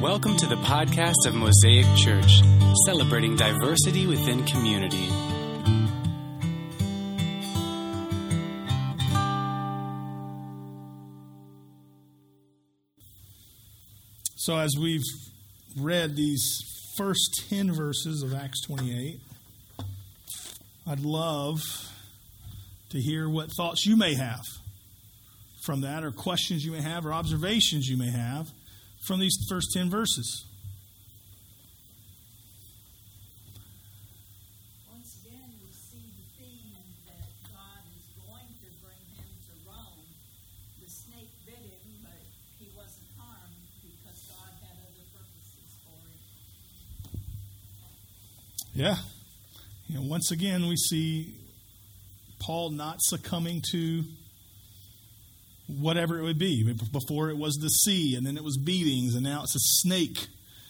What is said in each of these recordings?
Welcome to the podcast of Mosaic Church, celebrating diversity within community. So as we've read these first 10 verses of Acts 28, I'd love to hear what thoughts you may have from that, or questions you may have, or observations you may have from these first 10 verses. Once again, we see the theme that God is going to bring him to Rome. The snake bit him, but he wasn't harmed because God had other purposes for him. Yeah. Once again, we see Paul not succumbing to whatever it would be. Before it was the sea, and then it was beatings, and now it's a snake.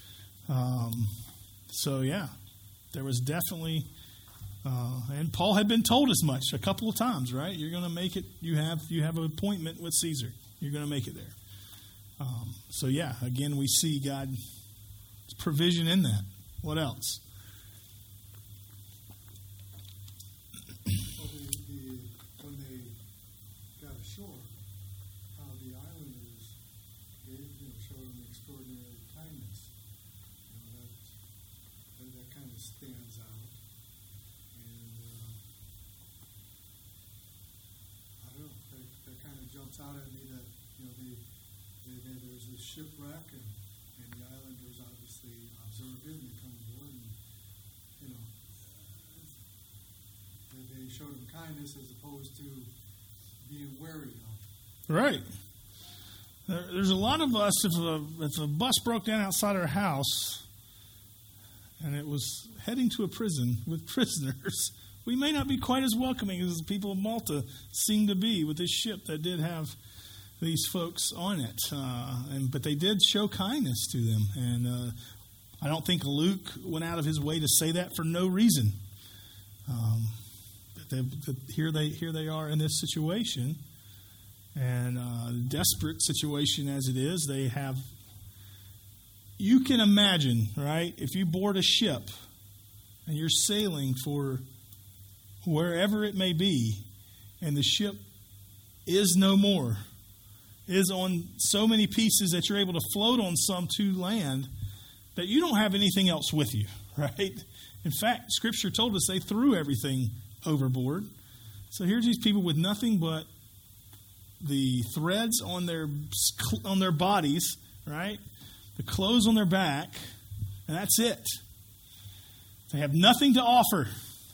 There was definitely, and Paul had been told as much a couple of times, right? You're going to make it. You have an appointment with Caesar. You're going to make it there. Again, we see God's provision in that. What else? When they got ashore, how the islanders showed them extraordinary kindness. That kind of stands out. And I don't know, that kind of jumps out at me that there was this shipwreck, and the islanders obviously observed it and they come aboard, and they showed him kindness as opposed to being wary of. Right. There's a lot of us, if a bus broke down outside our house and it was heading to a prison with prisoners, we may not be quite as welcoming as the people of Malta seem to be with this ship that did have these folks on it. But they did show kindness to them. And I don't think Luke went out of his way to say that for no reason. Here they are in this situation, and desperate situation as it is. They have. You can imagine, right? If you board a ship and you're sailing for wherever it may be, and the ship is no more, is on so many pieces that you're able to float on some to land, that you don't have anything else with you, right? In fact, Scripture told us they threw everything overboard. So here's these people with nothing but the threads on their bodies, right? The clothes on their back, and that's it. They have nothing to offer.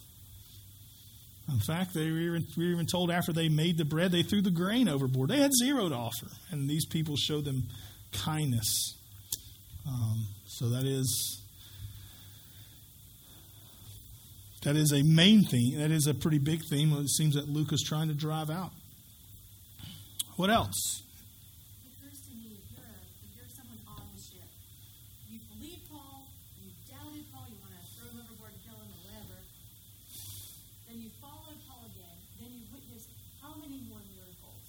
In fact, we were even told after they made the bread, they threw the grain overboard. They had zero to offer, and these people showed them kindness. So that is a main theme. That is a pretty big theme. It seems that Luke is trying to drive out. What else? It occurs to me, if you're someone on the ship, you believe Paul, you doubted Paul, you want to throw him overboard, kill him, or whatever, then you followed Paul again, then you witnessed how many more miracles.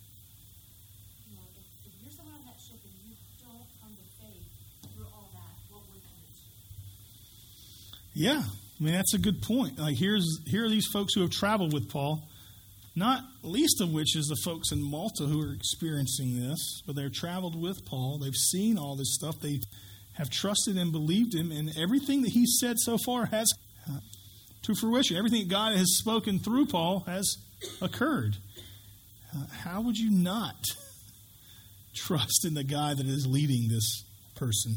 If you're someone on that ship and you don't come to faith through all that, what would you do? Yeah. I mean, that's a good point. Like here are these folks who have traveled with Paul, not least of which is the folks in Malta who are experiencing this, but they're traveled with Paul. They've seen all this stuff. They have trusted and believed him, and everything that he's said so far has to fruition. Everything that God has spoken through Paul has occurred. How would you not trust in the guy that is leading this person?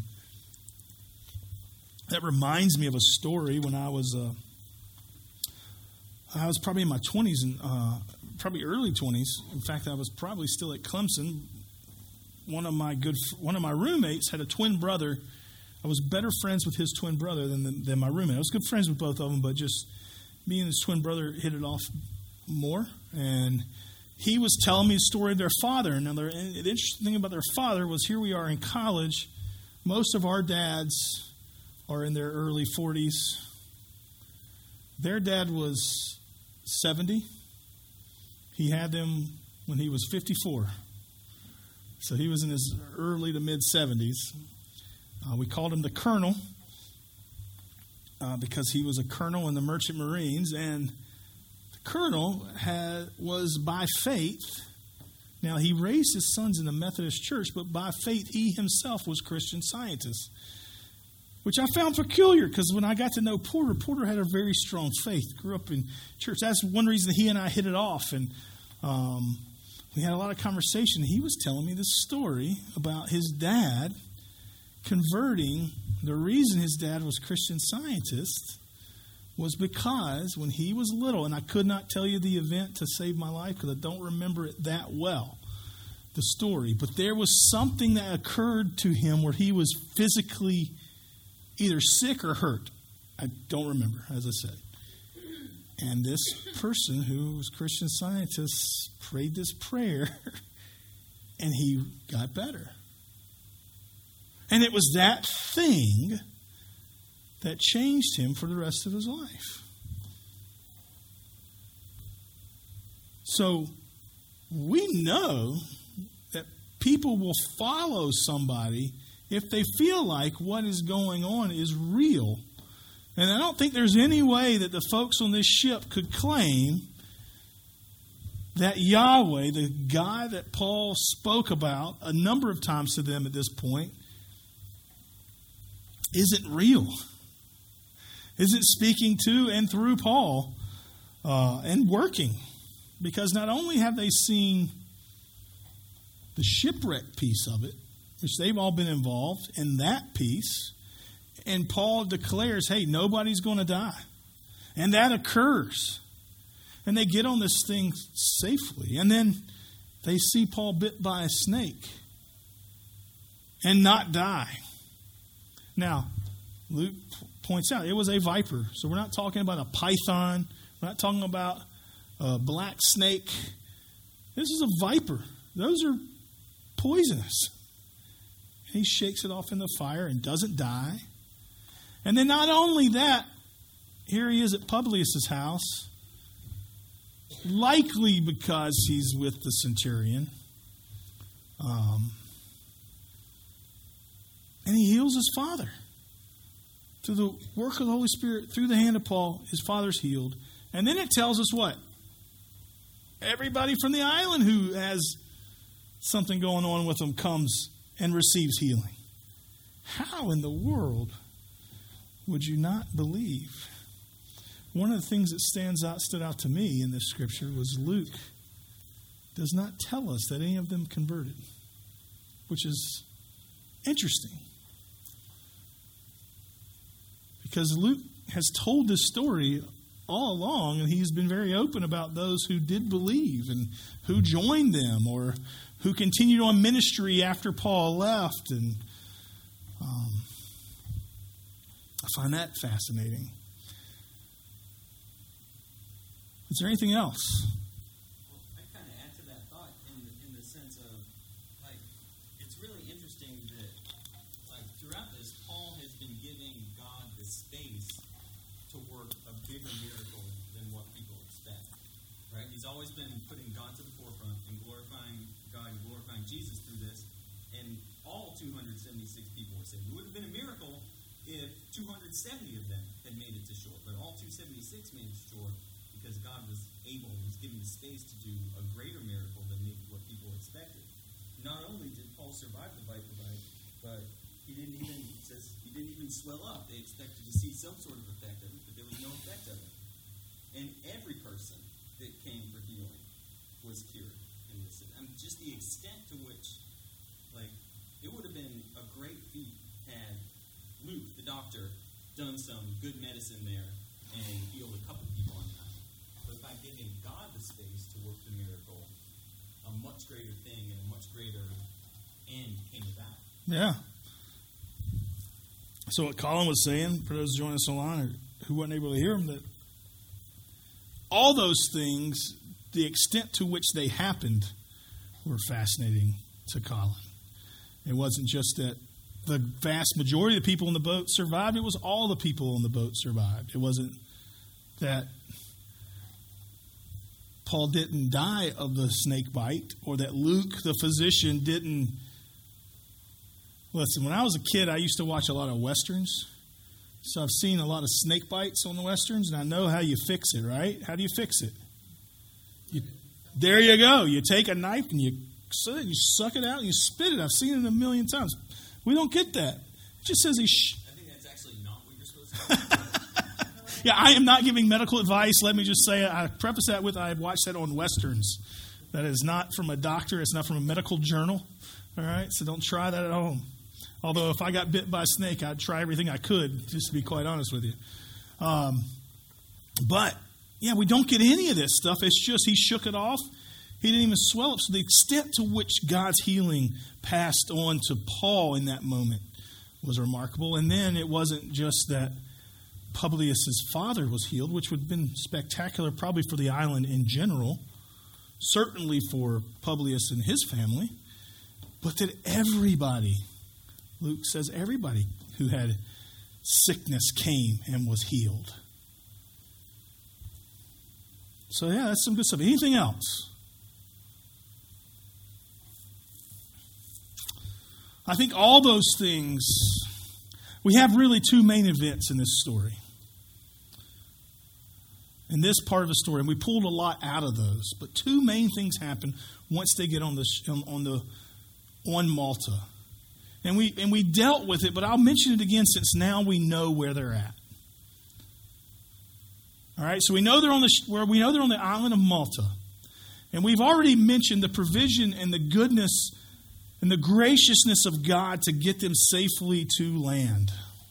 That reminds me of a story when I was probably in my 20s, and probably early 20s. In fact, I was probably still at Clemson. One of my roommates had a twin brother. I was better friends with his twin brother than my roommate. I was good friends with both of them, but just me and his twin brother hit it off more. And he was telling me the story of their father. And the interesting thing about their father was, here we are in college. Most of our dads are in their early 40s. Their dad was 70. He had them when he was 54. So he was in his early to mid 70s. We called him the Colonel because he was a colonel in the Merchant Marines. And the Colonel was by faith. Now, he raised his sons in the Methodist Church, but by faith, he himself was Christian Scientist, which I found peculiar because when I got to know Porter, Porter had a very strong faith, grew up in church. That's one reason he and I hit it off, and we had a lot of conversation. He was telling me this story about his dad converting. The reason his dad was Christian Scientist was because when he was little, and I could not tell you the event to save my life because I don't remember it that well, the story, but there was something that occurred to him where he was physically either sick or hurt. I don't remember, as I said. And this person who was Christian Scientist prayed this prayer and he got better. And it was that thing that changed him for the rest of his life. So we know that people will follow somebody if they feel like what is going on is real. And I don't think there's any way that the folks on this ship could claim that Yahweh, the God that Paul spoke about a number of times to them at this point, isn't real. Isn't speaking to and through Paul and working. Because not only have they seen the shipwreck piece of it, which they've all been involved in that piece, and Paul declares, hey, nobody's going to die. And that occurs. And they get on this thing safely. And then they see Paul bit by a snake and not die. Now, Luke points out it was a viper. So we're not talking about a python. We're not talking about a black snake. This is a viper. Those are poisonous. He shakes it off in the fire and doesn't die. And then not only that, here he is at Publius' house, likely because he's with the centurion. And he heals his father. Through the work of the Holy Spirit, through the hand of Paul, his father's healed. And then it tells us what? Everybody from the island who has something going on with them comes and receives healing. How in the world would you not believe? One of the things that stood out to me in this scripture was Luke does not tell us that any of them converted, which is interesting. Because Luke has told this story all along, and he's been very open about those who did believe and who joined them or who continued on ministry after Paul left. And I find that fascinating. Is there anything else? Well, I kind of add to that thought in the sense of, like, it's really interesting that, like, throughout this, Paul has been giving God the space to work a bigger miracle than what people expect, right? He's always been putting God to the forefront and glorifying God and glorifying Jesus through this, and all 276 people were saved. It would have been a miracle if 270 of them had made it to shore, but all 276 made it to shore because God was able, he was given the space to do a greater miracle than maybe what people expected. Not only did Paul survive the viper bite, but he didn't even swell up. They expected to see some sort of effect of it, but there was no effect of it. And every person that came for healing was cured in this. And just the extent to which, like, it would have been a great feat had Luke, the doctor, done some good medicine there and healed a couple people on that. But by giving God the space to work the miracle, a much greater thing and a much greater end came about. Yeah. So what Colin was saying, for those joining us online or who wasn't able to hear him, that all those things, the extent to which they happened, were fascinating to Colin. It wasn't just that the vast majority of the people in the boat survived. It was all the people on the boat survived. It wasn't that Paul didn't die of the snake bite or that Luke, the physician, Listen, when I was a kid, I used to watch a lot of Westerns. So I've seen a lot of snake bites on the Westerns, and I know how you fix it, right? How do you fix it? There you go. You take a knife and you suck it out and you spit it. I've seen it a million times. We don't get that. It just says I think that's actually not what you're supposed to do. Yeah, I am not giving medical advice. Let me just say, I preface that with I watched that on Westerns. That is not from a doctor. It's not from a medical journal. All right? So don't try that at home. Although if I got bit by a snake, I'd try everything I could, just to be quite honest with you. But, yeah, we don't get any of this stuff. It's just he shook it off. He didn't even swell up. So the extent to which God's healing passed on to Paul in that moment was remarkable. And then it wasn't just that Publius' father was healed, which would have been spectacular probably for the island in general, certainly for Publius and his family, but that everybody, Luke says everybody who had sickness came and was healed. So yeah, that's some good stuff. Anything else? I think all those things, we have really two main events in this story. In this part of the story, and we pulled a lot out of those, but two main things happen once they get on Malta. And we dealt with it, but I'll mention it again since now we know where they're at. All right, so we know they're on the island of Malta. And we've already mentioned the provision and the goodness and the graciousness of God to get them safely to land.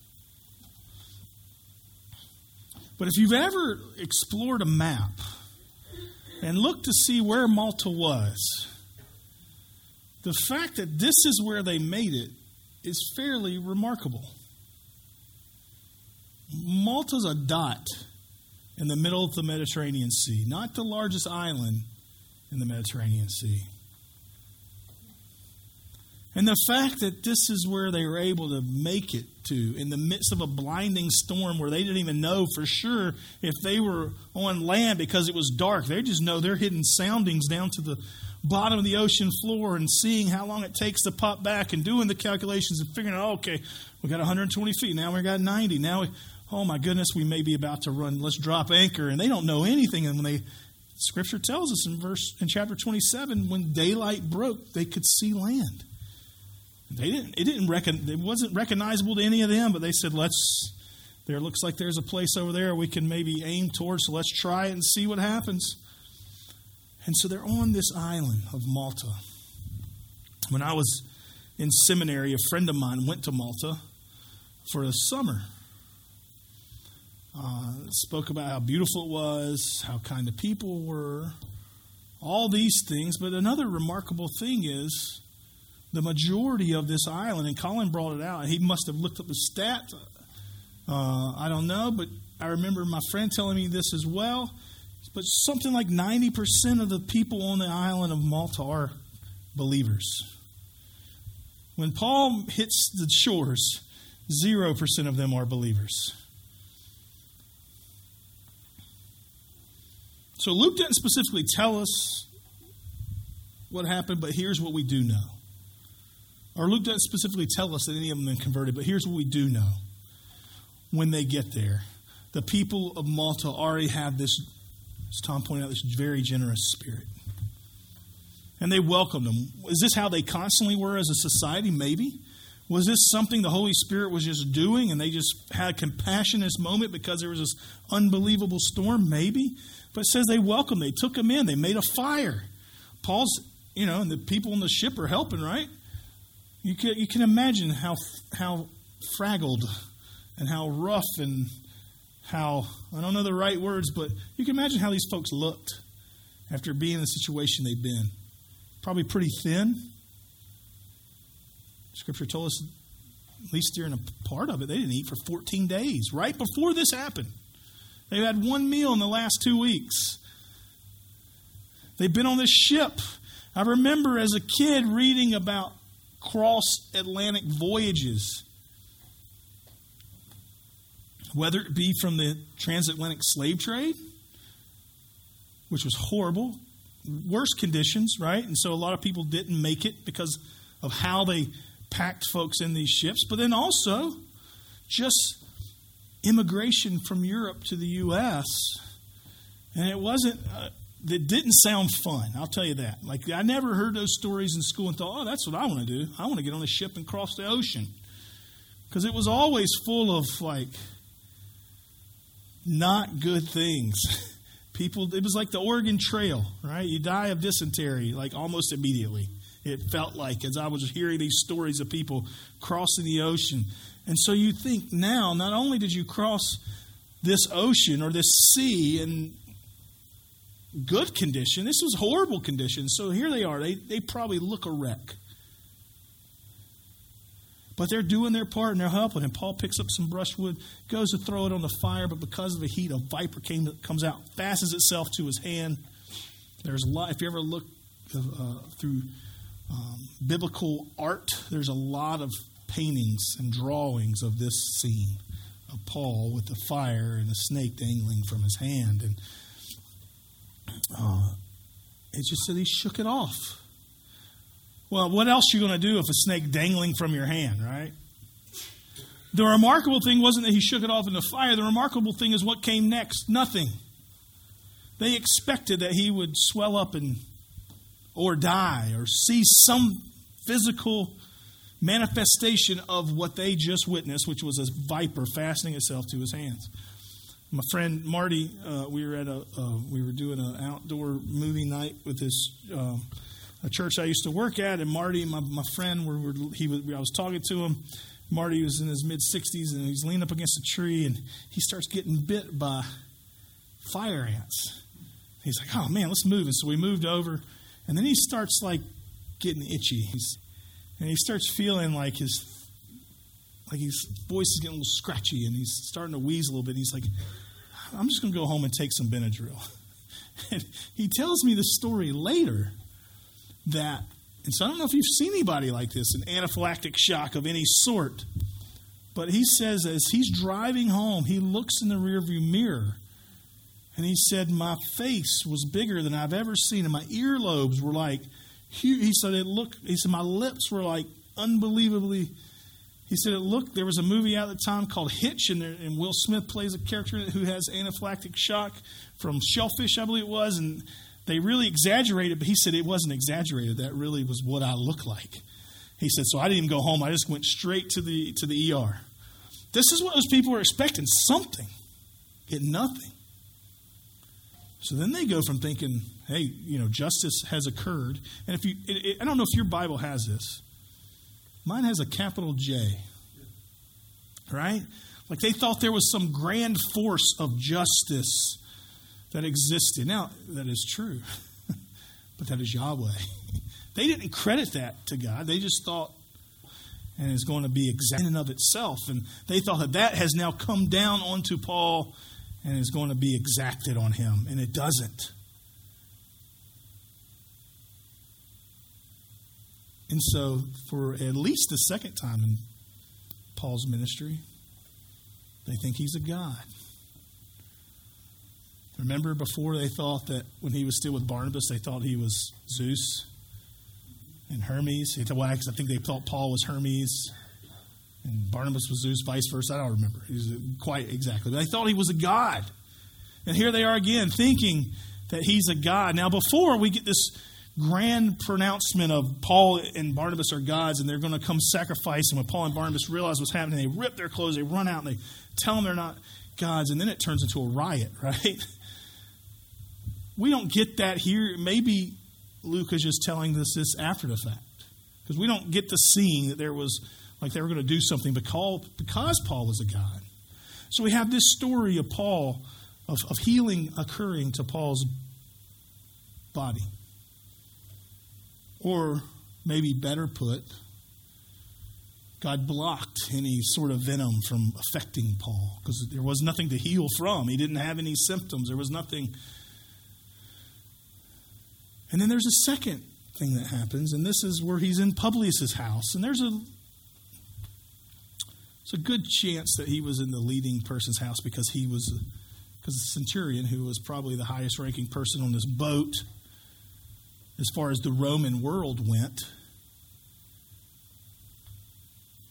But if you've ever explored a map and looked to see where Malta was, the fact that this is where they made it is fairly remarkable. Malta's a dot in the middle of the Mediterranean Sea, not the largest island in the Mediterranean Sea. And the fact that this is where they were able to make it to in the midst of a blinding storm where they didn't even know for sure if they were on land because it was dark. They just know they're hitting soundings down to the bottom of the ocean floor and seeing how long it takes to pop back and doing the calculations and figuring out, okay, we got 120 feet. Now we got 90. Now, oh my goodness, we may be about to run. Let's drop anchor. And they don't know anything. And when Scripture tells us in chapter 27, when daylight broke, they could see land. It wasn't recognizable to any of them, but they said, there looks like there's a place over there we can maybe aim towards, so let's try it and see what happens. And so they're on this island of Malta. When I was in seminary, a friend of mine went to Malta for the summer. Spoke about how beautiful it was, how kind the people were, all these things. But another remarkable thing is the majority of this island, and Colin brought it out, and he must have looked up the stats. I don't know, but I remember my friend telling me this as well. But something like 90% of the people on the island of Malta are believers. When Paul hits the shores, 0% of them are believers. So Luke didn't specifically tell us what happened, but here's what we do know. Or Luke doesn't specifically tell us that any of them have been converted, but here's what we do know. When they get there, the people of Malta already have this, as Tom pointed out, this very generous spirit. And they welcomed them. Is this how they constantly were as a society? Maybe. Was this something the Holy Spirit was just doing and they just had compassion in this moment because there was this unbelievable storm? Maybe. But it says they welcomed, they took them in, they made a fire. Paul's, and the people on the ship are helping, right? You can imagine how fraggled and how rough and how, I don't know the right words, but you can imagine how these folks looked after being in the situation they've been. Probably pretty thin. Scripture told us, at least during a part of it, they didn't eat for 14 days, right before this happened. They had one meal in the last 2 weeks. They've been on this ship. I remember as a kid reading about cross-Atlantic voyages, whether it be from the transatlantic slave trade, which was horrible, worse conditions, right? And so a lot of people didn't make it because of how they packed folks in these ships, but then also just immigration from Europe to the U.S. And it didn't sound fun, I'll tell you that. Like, I never heard those stories in school and thought, oh, that's what I want to do. I want to get on a ship and cross the ocean. Because it was always full of, like, not good things. People, it was like the Oregon Trail, right? You die of dysentery, like, almost immediately. It felt like, as I was hearing these stories of people crossing the ocean. And so you think now, not only did you cross this ocean or this sea in good condition, this was horrible condition. So here they are. They probably look a wreck. But they're doing their part and they're helping. And Paul picks up some brushwood, goes to throw it on the fire, but because of the heat, a viper comes out, fastens itself to his hand. There's a lot. If you ever look through biblical art, there's a lot of paintings and drawings of this scene of Paul with the fire and the snake dangling from his hand. And it just said he shook it off. Well, what else are you going to do if a snake dangling from your hand, right? The remarkable thing wasn't that he shook it off in the fire. The remarkable thing is what came next. Nothing. They expected that he would swell up or die or see some physical manifestation of what they just witnessed, which was a viper fastening itself to his hands. My friend Marty, we were doing an outdoor movie night with this a church I used to work at, and Marty, my friend, I was talking to him. Marty was in his mid-60s, and he's leaning up against a tree, and he starts getting bit by fire ants. He's like, "Oh man, let's move." And so we moved over, and then he starts like getting itchy, and he starts feeling like his voice is getting a little scratchy, and he's starting to wheeze a little bit. He's like, "I'm just going to go home and take some Benadryl." And he tells me the story later that, and so I don't know if you've seen anybody like this, an anaphylactic shock of any sort, but he says as he's driving home, he looks in the rearview mirror, and he said, "My face was bigger than I've ever seen, and my earlobes were like huge." He said, "My lips were like unbelievably." He said, there was a movie out at the time called Hitch, and Will Smith plays a character in it who has anaphylactic shock from shellfish, I believe it was, and they really exaggerated, but he said it wasn't exaggerated. That really was what I looked like. He said, so I didn't even go home. I just went straight to the ER. This is what those people were expecting, something. Get nothing. So then they go from thinking, hey, justice has occurred. And I don't know if your Bible has this. Mine has a capital J. Right? Like they thought there was some grand force of justice that existed. Now, that is true. But that is Yahweh. They didn't credit that to God. They just thought, and it's going to be exact in and of itself. And they thought that has now come down onto Paul and is going to be exacted on him. And it doesn't. And so, for at least the second time in Paul's ministry, they think he's a god. Remember before they thought that when he was still with Barnabas, they thought he was Zeus and Hermes. I think they thought Paul was Hermes and Barnabas was Zeus, vice versa. I don't remember quite exactly. But they thought he was a god. And here they are again thinking that he's a god. Now, before we get this grand pronouncement of Paul and Barnabas are gods and they're going to come sacrifice, and when Paul and Barnabas realize what's happening, they rip their clothes, they run out, and they tell them they're not gods, and then it turns into a riot, right? We don't get that here. Maybe Luke is just telling us this after the fact, because we don't get the scene that there was, like they were going to do something because Paul was a god. So we have this story of Paul, of healing occurring to Paul's body. Or maybe better put, God blocked any sort of venom from affecting Paul because there was nothing to heal from. He didn't have any symptoms. There was nothing. And then there's a second thing that happens, and this is where he's in Publius' house. And there's a good chance that he was in the leading person's house because the centurion, who was probably the highest ranking person on this boat, as far as the Roman world went,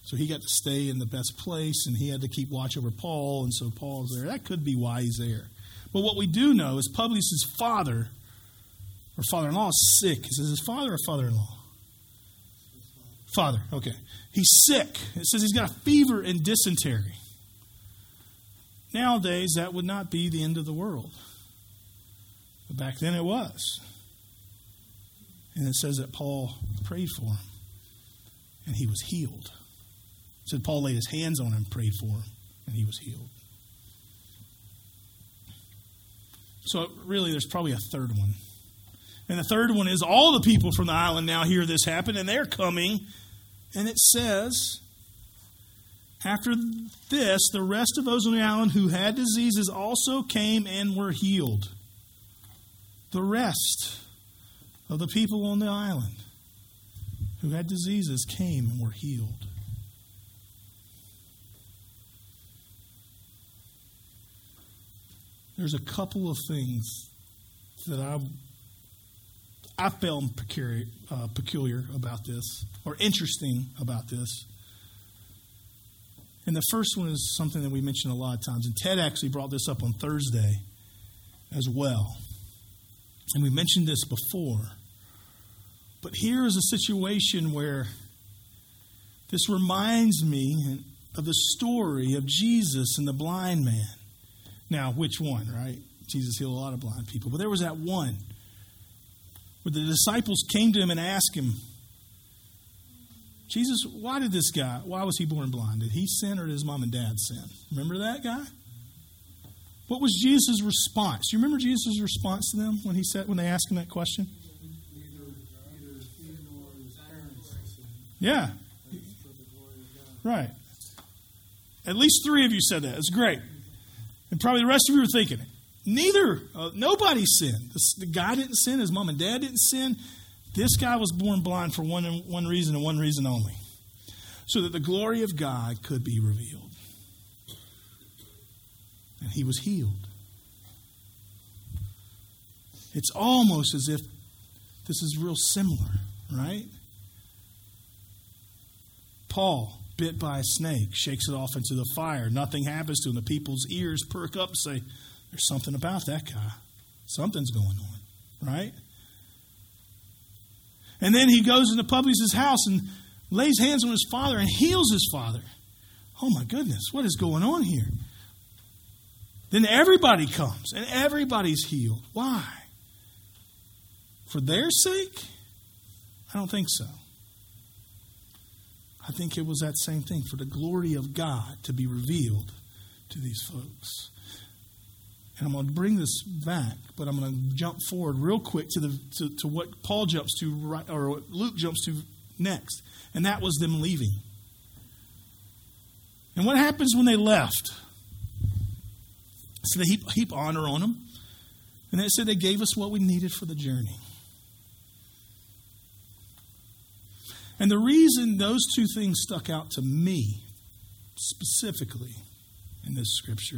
So he got to stay in the best place, and he had to keep watch over Paul, and so Paul's there. That could be why he's there. But what we do know is Publius' father, or father-in-law, is sick. Is it his father or father-in-law? Father, okay. He's sick. It says he's got a fever and dysentery. Nowadays, that would not be the end of the world. But back then it was. And it says that Paul prayed for him, and he was healed. It said Paul laid his hands on him, prayed for him, and he was healed. So really, there's probably a third one. And the third one is all the people from the island now hear this happen, and they're coming. And it says, after this, the rest of those on the island who had diseases also came and were healed. The rest of the people on the island who had diseases came and were healed. There's a couple of things that I found peculiar about this, or interesting about this. And the first one is something that we mentioned a lot of times. And Ted actually brought this up on Thursday as well. And we mentioned this before. But here is a situation where this reminds me of the story of Jesus and the blind man. Now, which one, right? Jesus healed a lot of blind people. But there was that one where the disciples came to him and asked him, Jesus, why was he born blind? Did he sin or did his mom and dad sin? Remember that guy? What was Jesus' response? You remember Jesus' response to them when they asked him that question? Neither he nor his parents sinned. Yeah. That's for the glory of God. Right. At least 3 of you said that. It's great. And probably the rest of you were thinking it. Nobody sinned. The guy didn't sin. His mom and dad didn't sin. This guy was born blind for one reason and one reason only. So that the glory of God could be revealed. And he was healed. It's almost as if this is real similar, right? Paul, bit by a snake, shakes it off into the fire. Nothing happens to him. The people's ears perk up and say, there's something about that guy. Something's going on, right? And then he goes into Publius' house and lays hands on his father and heals his father. Oh my goodness, what is going on here? Then everybody comes and everybody's healed. Why? For their sake? I don't think so. I think it was that same thing, for the glory of God to be revealed to these folks. And I'm going to bring this back, but I'm going to jump forward real quick to what Paul jumps to, or what Luke jumps to next. And that was them leaving. And what happens when they left? So they heap honor on them. And they said they gave us what we needed for the journey. And the reason those two things stuck out to me, specifically in this scripture,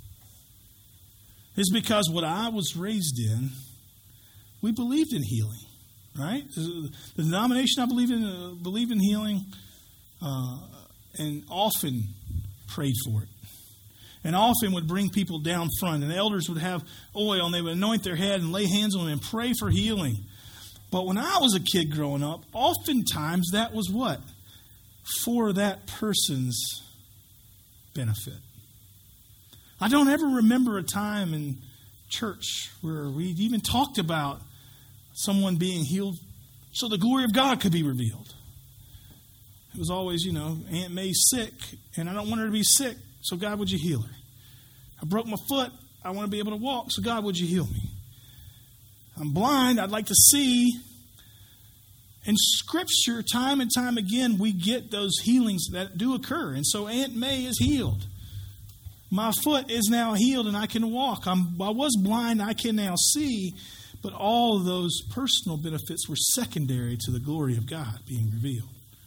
is because what I was raised in, we believed in healing, right? The denomination I believed in healing, and often prayed for it. And often would bring people down front, and elders would have oil, and they would anoint their head and lay hands on them and pray for healing. But when I was a kid growing up, oftentimes that was what? For that person's benefit. I don't ever remember a time in church where we even talked about someone being healed so the glory of God could be revealed. It was always, Aunt May's sick, and I don't want her to be sick, so God, would you heal her? I broke my foot, I want to be able to walk, so God, would you heal me? I'm blind, I'd like to see. In Scripture, time and time again, we get those healings that do occur. And so Aunt May is healed. My foot is now healed and I can walk. I was blind, I can now see. But all of those personal benefits were secondary to the glory of God being revealed.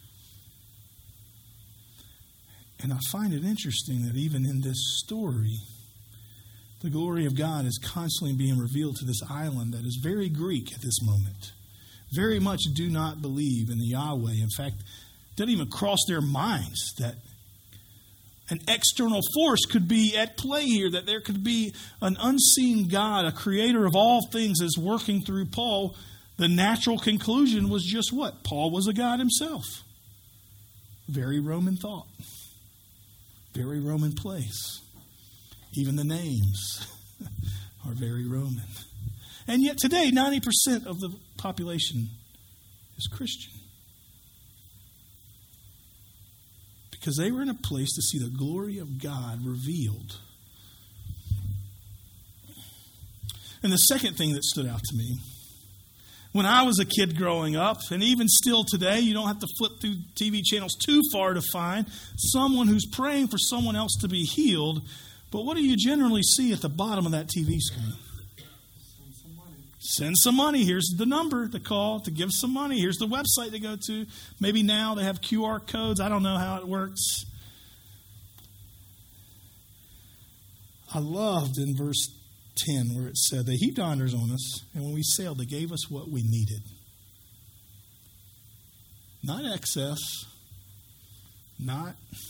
And I find it interesting that even in this story, the glory of God is constantly being revealed to this island that is very Greek at this moment. Very much do not believe in the Yahweh. In fact, Doesn't even cross their minds that an external force could be at play here, that there could be an unseen God, a creator of all things, is working through Paul. The natural conclusion was just what? Paul was a God himself. Very Roman thought. Very Roman place. Even the names are very Roman. And yet today, 90% of the population is Christian. Because they were in a place to see the glory of God revealed. And the second thing that stood out to me, when I was a kid growing up, and even still today, you don't have to flip through TV channels too far to find someone who's praying for someone else to be healed. But what do you generally see at the bottom of that TV screen? Send some money. Here's the number to call to give some money. Here's the website to go to. Maybe now they have QR codes. I don't know how it works. I loved in verse 10 where it said, they heaped honors on us, and when we sailed, they gave us what we needed. Not excess. Not,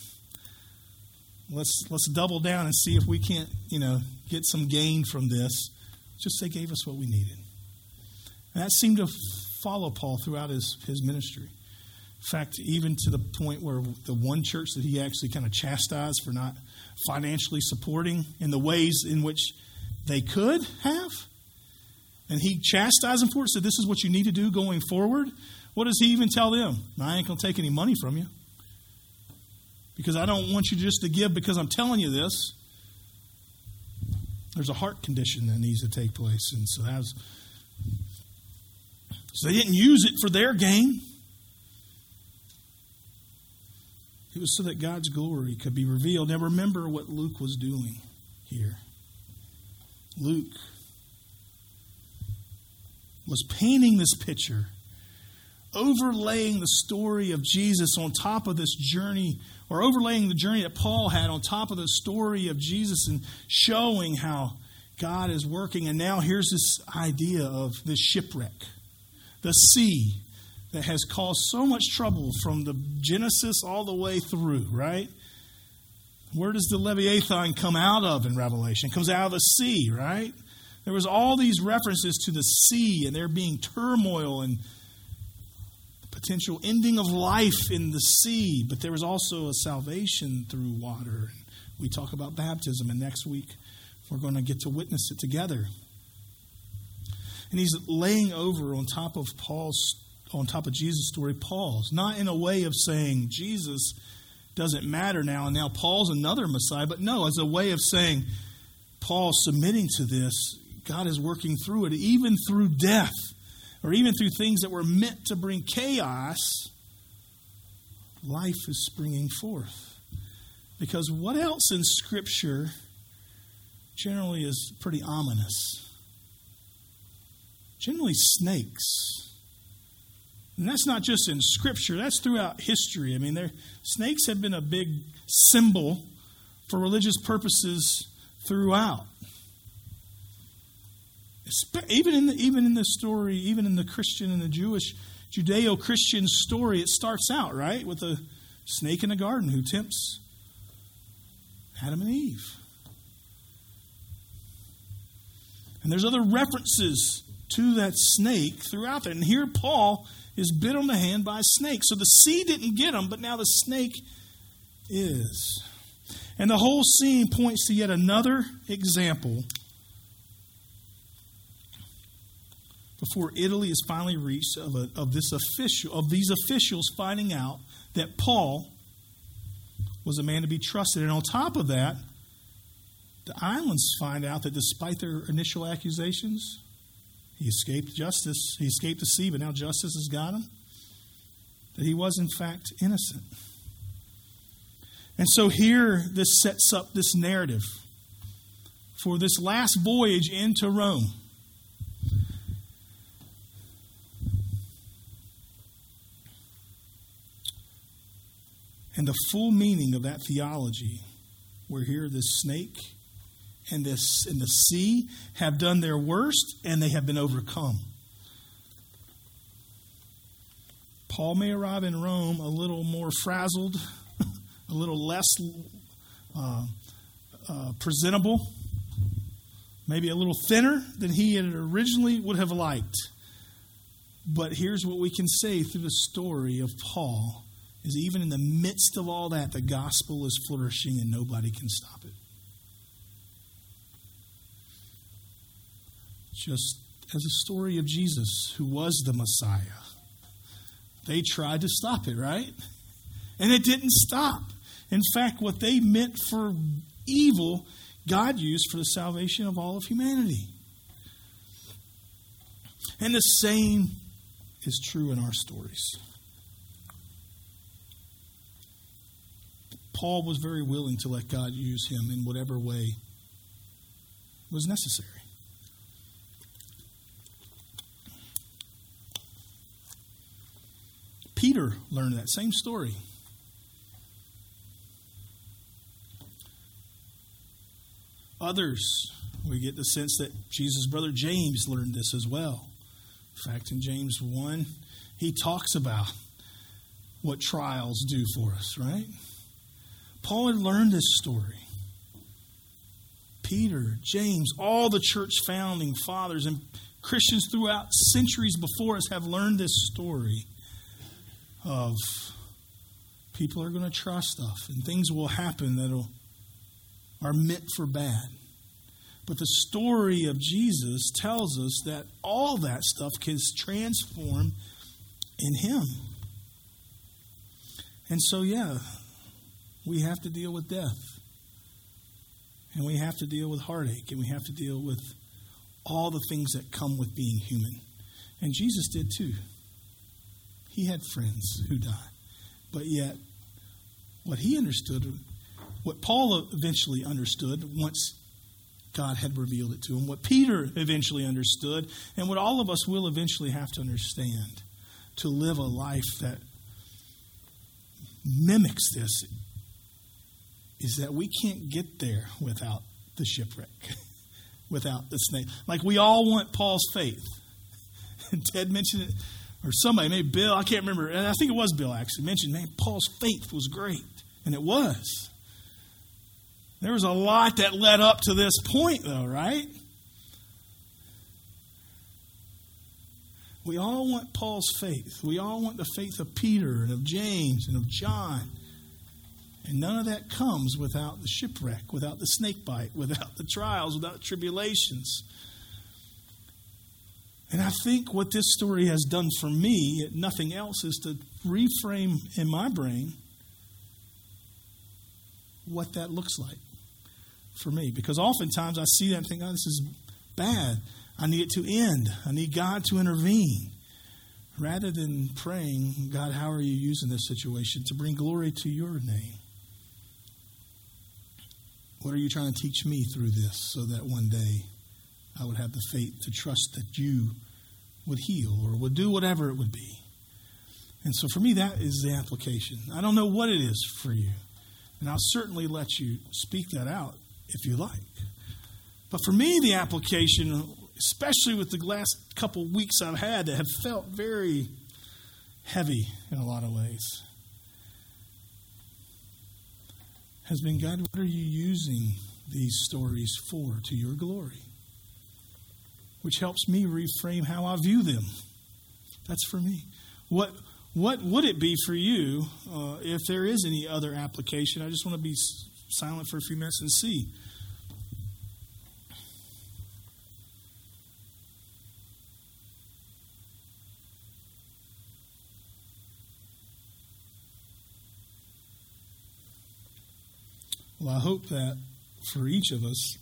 let's double down and see if we can't, get some gain from this. Just they gave us what we needed. And that seemed to follow Paul throughout his ministry. In fact, even to the point where the one church that he actually kind of chastised for not financially supporting in the ways in which they could have, and he chastised them for it, said, this is what you need to do going forward. What does he even tell them? I ain't going to take any money from you, because I don't want you just to give because I'm telling you this. There's a heart condition that needs to take place. And so they didn't use it for their gain. It was so that God's glory could be revealed. Now remember what Luke was doing here. Luke was painting this picture, overlaying the story of Jesus on top of this journey, or overlaying the journey that Paul had on top of the story of Jesus, and showing how God is working. And now here's this idea of this shipwreck, the sea that has caused so much trouble from the Genesis all the way through, right? Where does the Leviathan come out of in Revelation? It comes out of the sea, right? There was all these references to the sea and there being turmoil and potential ending of life in the sea, but there was also a salvation through water. We talk about baptism, and next week we're going to get to witness it together. And he's laying over on top of Jesus' story, Paul's, not in a way of saying Jesus doesn't matter now, and now Paul's another Messiah, but no, as a way of saying Paul's submitting to this. God is working through it, even through death, or even through things that were meant to bring chaos. Life is springing forth. Because what else in Scripture generally is pretty ominous? Generally snakes. And that's not just in Scripture, that's throughout history. I mean, snakes have been a big symbol for religious purposes throughout. Even in the story, even in the Christian and the Judeo-Christian story, it starts out, right, with a snake in the garden who tempts Adam and Eve. And there's other references to that snake throughout there. And here Paul is bit on the hand by a snake. So the sea didn't get him, but now the snake is. And the whole scene points to yet another example before Italy is finally reached of these officials finding out that Paul was a man to be trusted. And on top of that, the islands find out that despite their initial accusations, he escaped justice. He escaped the sea, but now justice has got him. That he was, in fact, innocent. And so here, this sets up this narrative for this last voyage into Rome. And the full meaning of that theology, where here this snake and the sea have done their worst and they have been overcome. Paul may arrive in Rome a little more frazzled, a little less presentable, maybe a little thinner than he had originally would have liked. But here's what we can say through the story of Paul, is even in the midst of all that, the gospel is flourishing and nobody can stop it. Just as a story of Jesus, who was the Messiah. They tried to stop it, right? And it didn't stop. In fact, what they meant for evil, God used for the salvation of all of humanity. And the same is true in our stories. Paul was very willing to let God use him in whatever way was necessary. Peter learned that same story. Others, we get the sense that Jesus' brother James learned this as well. In fact, in James 1, he talks about what trials do for us, right? Paul had learned this story. Peter, James, all the church founding fathers and Christians throughout centuries before us have learned this story of people are going to try stuff and things will happen that are meant for bad. But the story of Jesus tells us that all that stuff can transform in Him. And so, we have to deal with death. And we have to deal with heartache. And we have to deal with all the things that come with being human. And Jesus did too. He had friends who died. But yet, what he understood, what Paul eventually understood once God had revealed it to him, what Peter eventually understood, and what all of us will eventually have to understand to live a life that mimics this, is that we can't get there without the shipwreck, without the snake. Like we all want Paul's faith. And Ted mentioned it, or somebody, maybe Bill, I can't remember. And I think it was Bill actually mentioned, man, Paul's faith was great. And it was. There was a lot that led up to this point though, right? We all want Paul's faith. We all want the faith of Peter and of James and of John. And none of that comes without the shipwreck, without the snake bite, without the trials, without the tribulations. And I think what this story has done for me, if nothing else, is to reframe in my brain what that looks like for me. Because oftentimes I see that and think, oh, this is bad. I need it to end. I need God to intervene. Rather than praying, God, how are you using this situation to bring glory to your name? What are you trying to teach me through this so that one day I would have the faith to trust that you would heal or would do whatever it would be? And so for me, that is the application. I don't know what it is for you. And I'll certainly let you speak that out if you like. But for me, the application, especially with the last couple weeks I've had that have felt very heavy in a lot of ways, has been, God, what are you using these stories for to your glory? Which helps me reframe how I view them. That's for me. What would it be for you if there is any other application? I just want to be silent for a few minutes and see. Well, I hope that for each of us,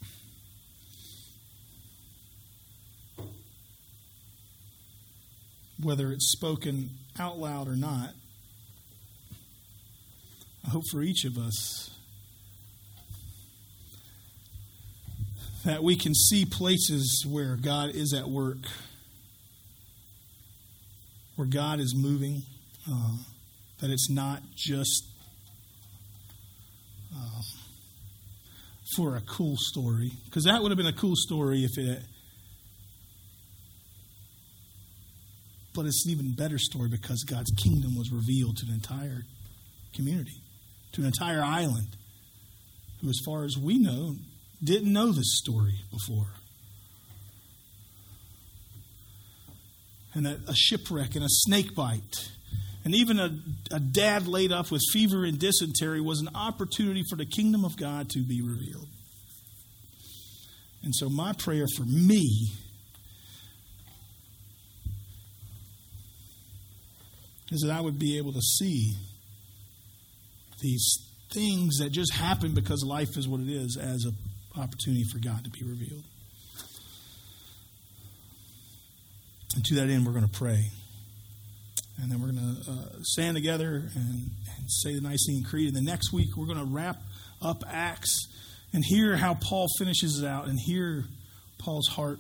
whether it's spoken out loud or not, I hope for each of us that we can see places where God is at work, where God is moving, that it's not just for a cool story, because that would have been a cool story if But it's an even better story because God's kingdom was revealed to an entire community, to an entire island, who, as far as we know, didn't know this story before. And a shipwreck and a snake bite, and even a dad laid up with fever and dysentery was an opportunity for the kingdom of God to be revealed. And so my prayer for me is that I would be able to see these things that just happen because life is what it is as an opportunity for God to be revealed. And to that end, we're going to pray. And then we're going to stand together and say the Nicene Creed. And the next week, we're going to wrap up Acts and hear how Paul finishes it out and hear Paul's heart.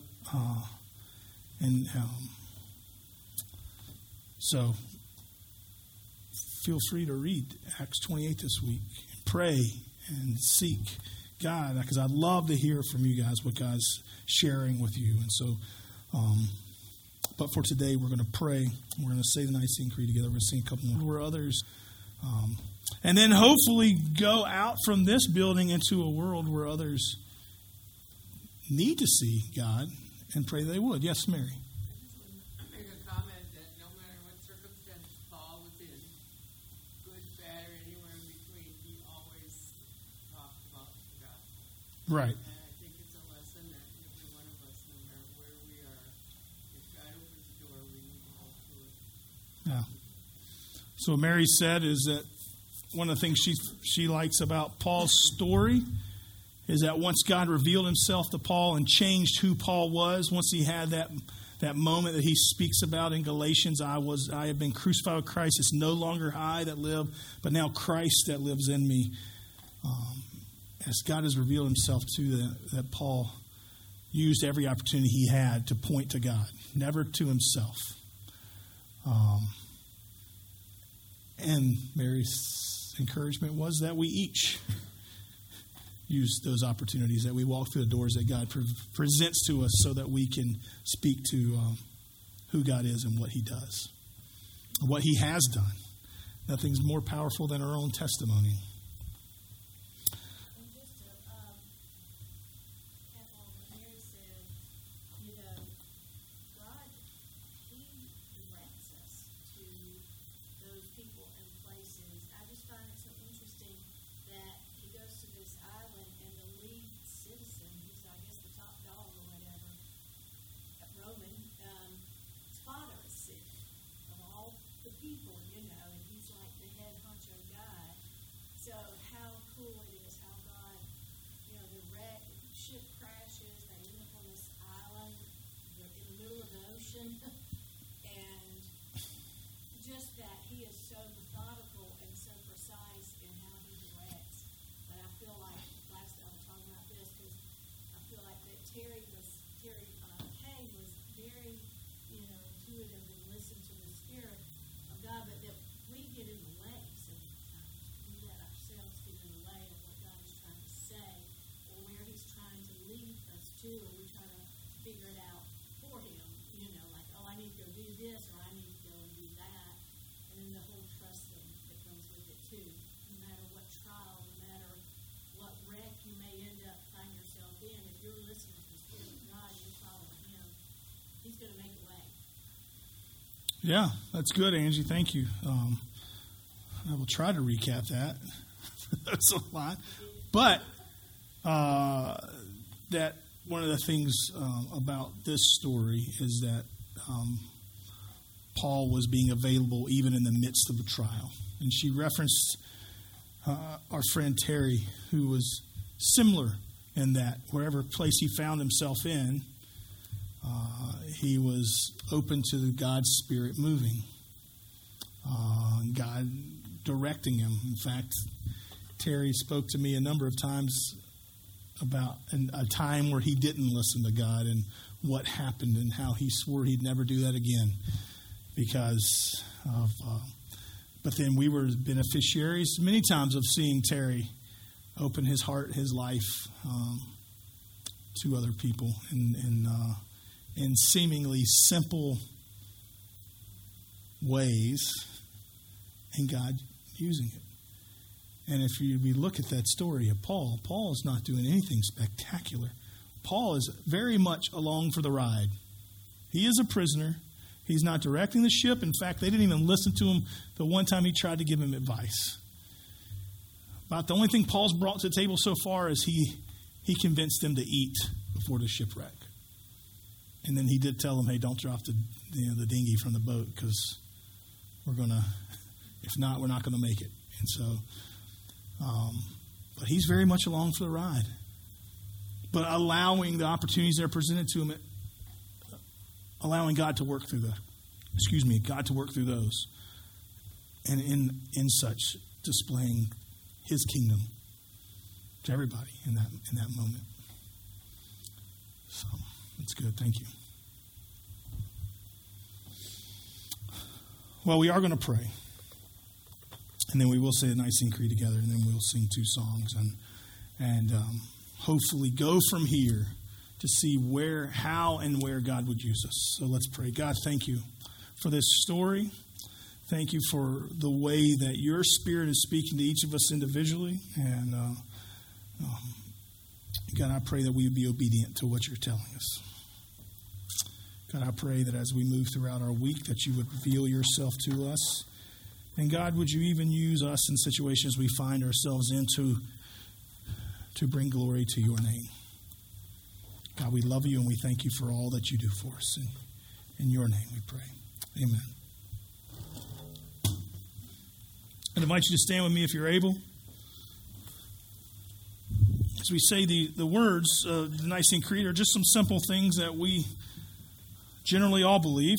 So feel free to read Acts 28 this week. Pray and seek God, because I'd love to hear from you guys what God's sharing with you. And so, but for today, we're going to pray. We're going to say the Nicene Creed together. We're going to sing a couple more others. And then hopefully go out from this building into a world where others need to see God and pray they would. Yes, Mary. I make a comment that no matter what circumstance Paul was in, good, bad, or anywhere in between, he always talked about the gospel. Right. And I think it's a lesson that every one of us, no matter where we are, if God opens the door, we need to go through it. Yeah. So what Mary said is that one of the things she likes about Paul's story is that once God revealed himself to Paul and changed who Paul was, once he had that moment that he speaks about in Galatians, I have been crucified with Christ. It's no longer I that live, but now Christ that lives in me. As God has revealed himself to that Paul used every opportunity he had to point to God, never to himself. And Mary's encouragement was that we each use those opportunities, that we walk through the doors that God presents to us so that we can speak to who God is and what he does, what he has done. Nothing's more powerful than our own testimony. And just to cap on what Mary said, God, he directs us to those people and places. I just find it so interesting that he goes to this island and the lead citizen, who's I guess the top dog or whatever, Roman, his father is sick of all the people, and he's like the head honcho guy. So how cool it is, how God, the wreck, the ship crashes, they end up on this island, they're in the middle of the ocean, and just that he is so methodical and so precise in how he directs. But I feel like, last time I was talking about this, because I feel like that Terry Kay was very, intuitive and listened to the Spirit of God, but that we get in the way so many times. We let ourselves get in the way of what God is trying to say or where he's trying to lead us to, or we try to figure it out for him, like, oh, I need to go do this, or I need to go and do that. And then the whole trust thing that comes with it too. No matter what trial, no matter what wreck you may end up find yourself in, if you're listening to the Spirit of God, you're following him, he's going to make a way. Yeah, that's good, Angie. Thank you. I will try to recap that. That's a lot. But that one of the things about this story is that Paul was being available even in the midst of a trial. And she referenced our friend Terry, who was similar in that wherever place he found himself in, he was open to God's Spirit moving, God directing him. In fact, Terry spoke to me a number of times about a time where he didn't listen to God and what happened and how he swore he'd never do that again because of... but then we were beneficiaries many times of seeing Terry open his heart, his life to other people in seemingly simple ways and God using it. And if we look at that story of Paul is not doing anything spectacular. Paul is very much along for the ride. He is a prisoner. He's not directing the ship. In fact, they didn't even listen to him the one time he tried to give him advice. About the only thing Paul's brought to the table so far is he convinced them to eat before the shipwreck. And then he did tell them, hey, don't drop the dinghy from the boat because if not, we're not going to make it. And so, but he's very much along for the ride. But allowing the opportunities that are presented to him, allowing God to work through God to work through those. And in such displaying his kingdom to everybody in that moment. So that's good. Thank you. Well, we are going to pray. And then we will say the Nicene Creed together, and then we'll sing 2 songs and hopefully go from here to see how and where God would use us. So let's pray. God, thank you for this story. Thank you for the way that your Spirit is speaking to each of us individually. And God, I pray that we would be obedient to what you're telling us. God, I pray that as we move throughout our week, that you would reveal yourself to us. And God, would you even use us in situations we find ourselves in to bring glory to your name. God, we love you and we thank you for all that you do for us. In your name we pray. Amen. I invite you to stand with me if you're able. As we say the words of the Nicene Creed are just some simple things that we generally all believe.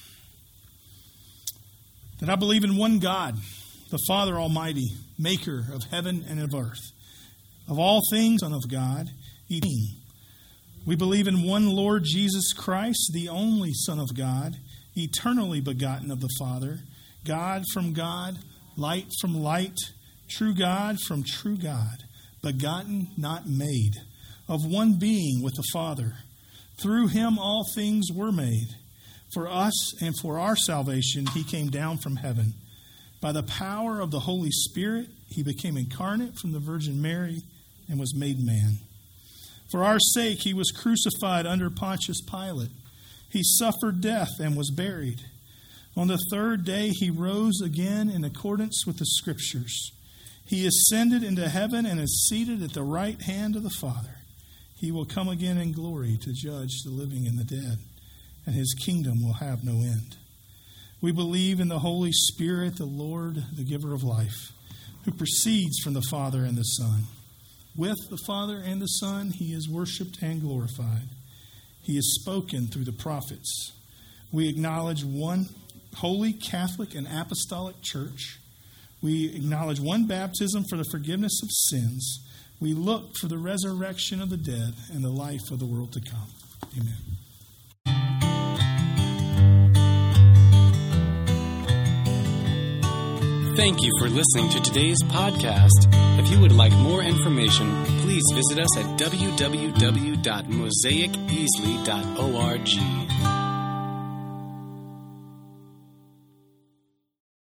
That I believe in one God, the Father Almighty, maker of heaven and of earth, of all things, Son of God, eating. We believe in one Lord Jesus Christ, the only Son of God, eternally begotten of the Father, God from God, light from light, true God from true God, begotten, not made, of one being with the Father. Through him all things were made. For us and for our salvation, he came down from heaven. By the power of the Holy Spirit, he became incarnate from the Virgin Mary and was made man. For our sake, he was crucified under Pontius Pilate. He suffered death and was buried. On the 3rd day, he rose again in accordance with the Scriptures. He ascended into heaven and is seated at the right hand of the Father. He will come again in glory to judge the living and the dead, and his kingdom will have no end. We believe in the Holy Spirit, the Lord, the giver of life, who proceeds from the Father and the Son. With the Father and the Son, he is worshipped and glorified. He is spoken through the prophets. We acknowledge one holy, Catholic, and apostolic church. We acknowledge one baptism for the forgiveness of sins. We look for the resurrection of the dead and the life of the world to come. Amen. Thank you for listening to today's podcast. If you would like more information, please visit us at www.mosaiceasley.org.